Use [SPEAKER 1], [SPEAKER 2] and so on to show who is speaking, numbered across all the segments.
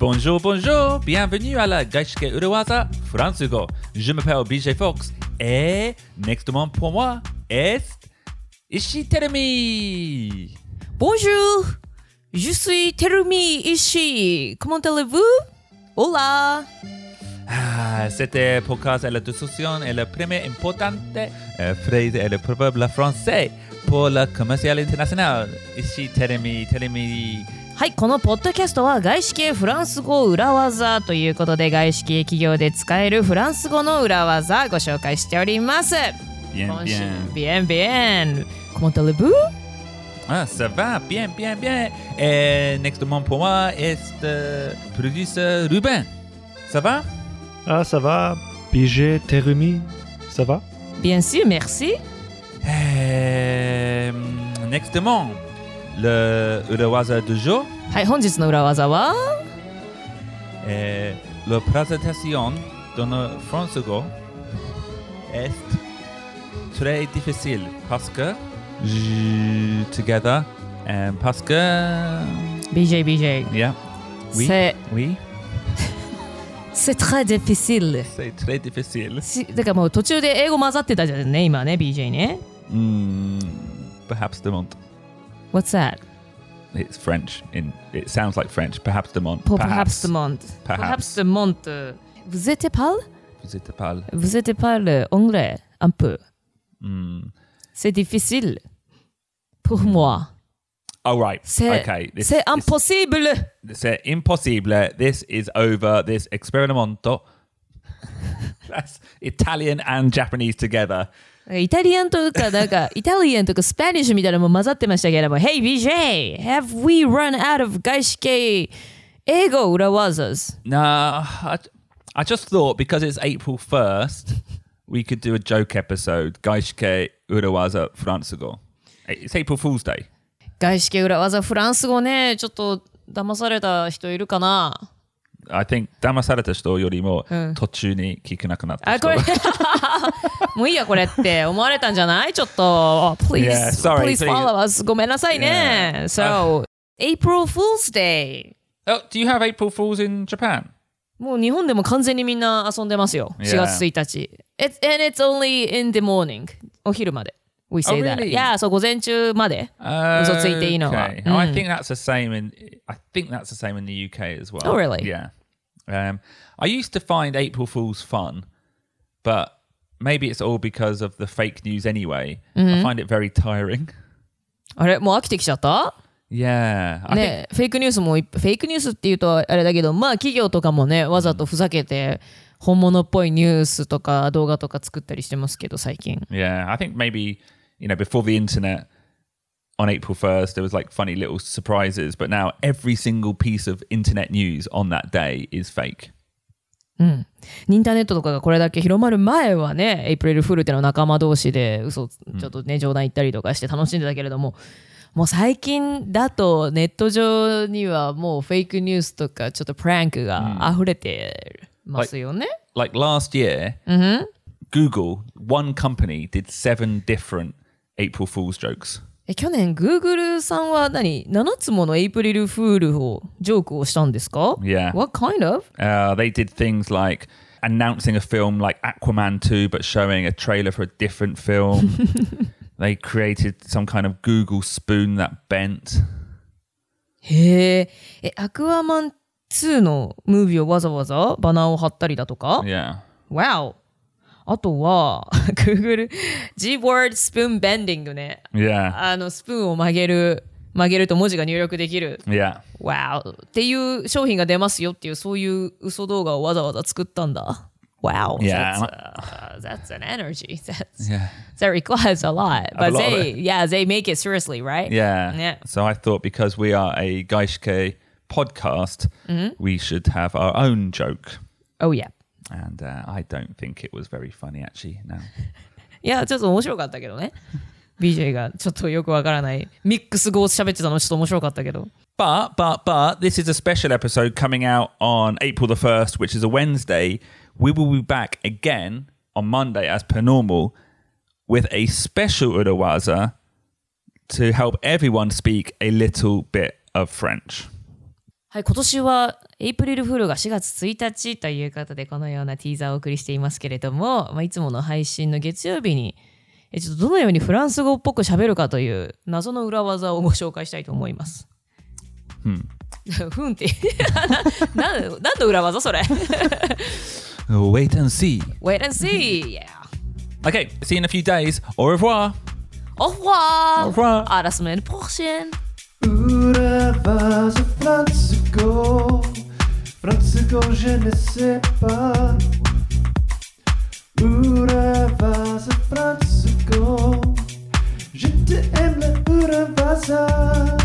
[SPEAKER 1] Bonjour, bonjour, bienvenue à la Gaishke Urawaza Fransugo. Je m'appelle BJ Fox et next moment pour moi est Ishii Terumi.
[SPEAKER 2] Bonjour, je suis Terumi Ishii. Comment allez-vous? Hola.
[SPEAKER 1] C'était podcast et la discussion est la première importante phrase et le proverbe français pour le commercial international. Ishii Terumi.
[SPEAKER 2] はい、このポッドキャストは外資系フランス語裏技ということで外資系企業で使えるフランス語の裏技ご紹介しております。
[SPEAKER 1] Bien,
[SPEAKER 2] bien. Bien. Comment allez-vous?
[SPEAKER 1] Ça va, bien. Et next moment pour moi est producteur Ruben. Ça va?
[SPEAKER 3] Ça va. BJ Terumi, ça va?
[SPEAKER 2] Bien sûr, merci.
[SPEAKER 1] Next moment, le urawaza du jour.
[SPEAKER 2] はい、本日の裏技は
[SPEAKER 1] La présentation dans le français est très difficile parce que together parce que
[SPEAKER 2] BJ.
[SPEAKER 1] yeah oui
[SPEAKER 2] C'est très difficile.
[SPEAKER 1] C'est très difficile.
[SPEAKER 2] だからもう途中で英語混ざってたじゃんね、今ね、BJ ね。
[SPEAKER 1] Perhaps demande.
[SPEAKER 2] What's that?
[SPEAKER 1] It's French. It sounds like French. Perhaps demande.
[SPEAKER 2] Perhaps demande. Perhaps demande. Vous êtes parle anglais un peu. C'est difficile pour moi.
[SPEAKER 1] Oh right.
[SPEAKER 2] C'est impossible.
[SPEAKER 1] C'est impossible. This is over. This experimento. That's Italian and Japanese together.
[SPEAKER 2] イタリアンとかなんかイタリアンとかスパニッシュみたいなのも混ざってましたけれども Hey BJ, have we run out of 外資系英語裏技?
[SPEAKER 1] No, I just thought because it's April 1st, we could do a joke episode. 外資系裏技フランス語. It's April Fool's Day.
[SPEAKER 2] 外資系裏技フランス語ね、ちょっと騙された人いるかな?
[SPEAKER 1] I think 騙された人よりも途中に聞けなくなった人。
[SPEAKER 2] これもういいやこれって思われたんじゃない？ちょっと please follow us ごめんなさいね。So April Fool's Day.
[SPEAKER 1] Oh, do you have April Fools in Japan?
[SPEAKER 2] もう日本でも完全にみんな遊んでますよ。4月1日。And it's only in the morning. お昼まで。We say that. Yeah, そう午前中まで嘘ついていいのは。
[SPEAKER 1] I think that's the same in the UK as well.
[SPEAKER 2] Oh, really?
[SPEAKER 1] Yeah. I used to find April Fools fun, but maybe it's all because of the fake news anyway. I find it very tiring.
[SPEAKER 2] あれもう飽きてきちゃった？
[SPEAKER 1] Yeah.
[SPEAKER 2] ね、フェイクニュースもフェイクニュースっていうとあれだけど、まあ企業とかもねわざとふざけて本物っぽいニュースとか動画とか作ったりしてますけど最近。
[SPEAKER 1] Yeah, I think maybe before the internet on April 1st there was like funny little surprises, but now every single piece of internet news on that day is fake.
[SPEAKER 2] インターネットとかがこれだけ広まる前はね、エイプリルフールっての仲間同士で嘘ちょっとね冗談言ったりとかして楽しんでたけれども、もう最近だとネット上にはもうフェイクニュースとかちょっとプランクが溢れてますよね。
[SPEAKER 1] Like last year, Google, one company did 7 different April Fool's jokes.
[SPEAKER 2] 去年 Google さんは7つものエイプリルフールジョークをしたんですか？
[SPEAKER 1] Yeah.
[SPEAKER 2] What kind of?
[SPEAKER 1] They did things like announcing a film like Aquaman 2 but showing a trailer for a different film. They created some kind of Google spoon that bent.
[SPEAKER 2] へえ、アクアマン2のムービーをわざわざバナーを貼ったりだとか？
[SPEAKER 1] Yeah.
[SPEAKER 2] Wow. あとは Google Gboard Spoon Bending ね。
[SPEAKER 1] Yeah.
[SPEAKER 2] スプーンを曲げると文字が入力できる。
[SPEAKER 1] Yeah.
[SPEAKER 2] Wow. っていう商品が出ますよっていうそういう嘘動画をわざわざ作ったんだ。Wow.
[SPEAKER 1] Yeah.
[SPEAKER 2] That's an energy.
[SPEAKER 1] Yeah.
[SPEAKER 2] That requires a lot. But
[SPEAKER 1] they
[SPEAKER 2] they make it seriously, right?
[SPEAKER 1] Yeah. So I thought because we are a Gaishke podcast, we should have our own joke.
[SPEAKER 2] Oh, yeah.
[SPEAKER 1] And I don't think it was very funny actually, no.
[SPEAKER 2] いや、ちょっと面白かったけどね。BJ がちょっとよくわからないミックス語を喋ってたのちょっと面白かったけど。
[SPEAKER 1] But, this is a special episode coming out on April the 1st, which is a Wednesday. We will be back again on Monday as per normal with a special urawaza to help everyone speak a little bit of French.
[SPEAKER 2] はい、今年はエイプリルフールが4月1日ということでこのようなティーザーをお送りしていますけれども、いつもの配信の月曜日にちょっとどのようにフランス語っぽく喋るかという謎の裏技をご紹介したいと思います。ふんってなんの裏技それ
[SPEAKER 1] Wait and see.
[SPEAKER 2] Wait and see. Yeah.
[SPEAKER 1] Okay, see you in a few days. Au revoir.
[SPEAKER 2] Au revoir.
[SPEAKER 1] Au revoir.
[SPEAKER 2] À la semaine prochaine.
[SPEAKER 3] Uravasa Francisco, Francisco je ne sais pas. Uravasa Francisco, je t'aime le Uravasa.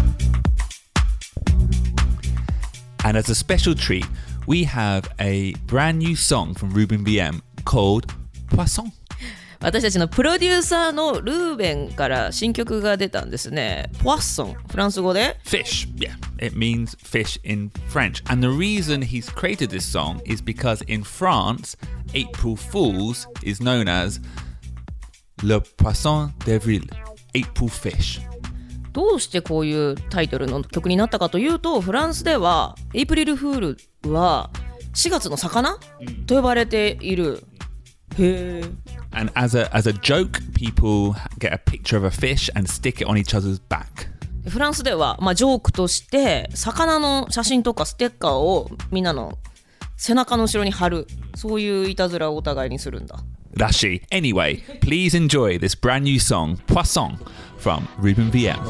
[SPEAKER 1] And as a special treat, we have a brand new song from Ruben VM called Poisson.
[SPEAKER 2] 私たちのプロデューサーのルーベンから新曲が出たんですね。ポワッソン、フランス語で
[SPEAKER 1] Fish, yeah, it means fish in French. And the reason he's created this song is because in France, April Fools is known as Le Poisson d'Avril, April Fish.
[SPEAKER 2] どうしてこういうタイトルの曲になったかというと、フランスではエイプリルフールは4月の魚と呼ばれている。へー。
[SPEAKER 1] And as a joke, people get a picture of a fish and stick it on each other's back.
[SPEAKER 2] フランスでは、ジョークとして魚の写真とかステッカーをみんなの背中の後ろに貼る、そういういたずらをお互いにするんだ。
[SPEAKER 1] Rashi. Anyway, please enjoy this brand new song, Poisson, from Ruben VM.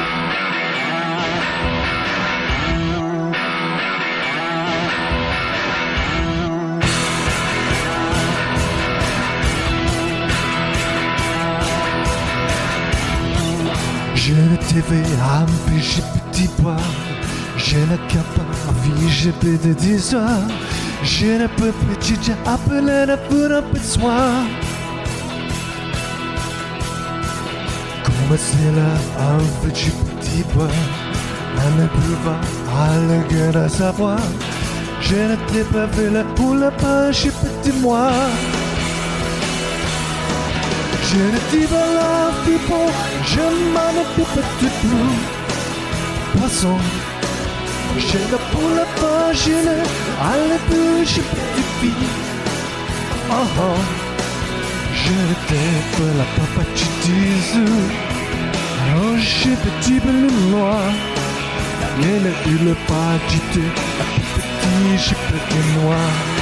[SPEAKER 3] Je ne te vais à pêcher petit pois. Je ne peux pas vivre, je peux te dire ça. Je ne peux plus te appeler ne pour un peu de soin. Comme c'est là un petit pois. On ne peut pas aller à savoir. Je ne t'ai pas vu là pour la pêche petit moi. Je ne dis pas la people, je m'en occupe de tout. Poisson, je ne pour la pagine, à la bouche petite fille. Oh oh, je ne t'ai pas la papa tu dis. Oh, j'ai petit bleu noir. Il ne eu le pas du thé, petit, j'ai petit noir.